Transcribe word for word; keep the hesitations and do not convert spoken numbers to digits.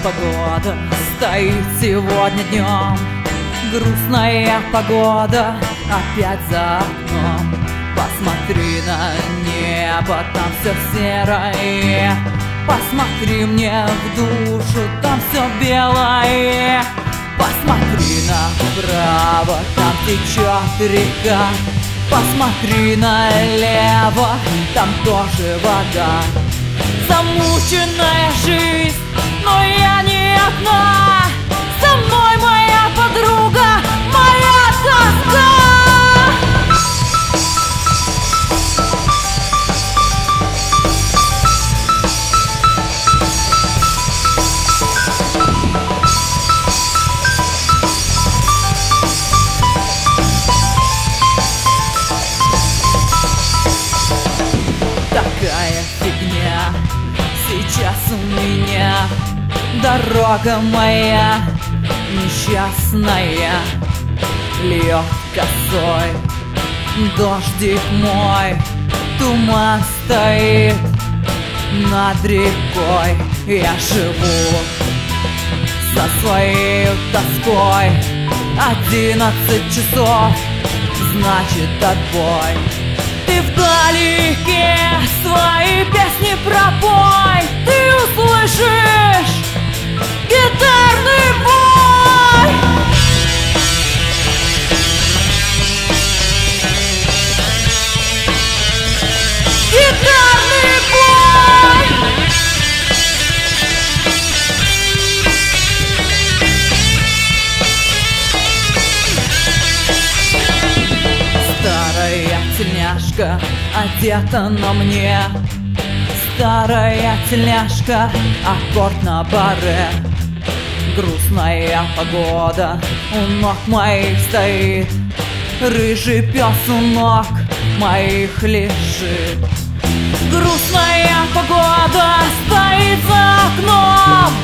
погода стоит сегодня днем. Грустная погода опять за окном. Посмотри на небо, там все серое. Посмотри мне в душу, там все белое. Посмотри направо, там течет река. Посмотри налево, там тоже вода. Замученная жизнь, но я не одна. Со мной моя подруга, моя тоска. Такая фигня сейчас у меня. Дорога моя несчастная льет косой, дождик мой, туман стоит над рекой. Я живу со своей тоской. Одиннадцать часов, значит отбой. Ты вдалеке свои песни пропой. Ты услышишь гитарный бой. Гитарный бой. Старая тельняшка одета на мне. Старая тельняшка, аккорд на баре. Грустная погода у ног моих стоит. Рыжий пес у ног моих лежит. Грустная погода стоит за окном.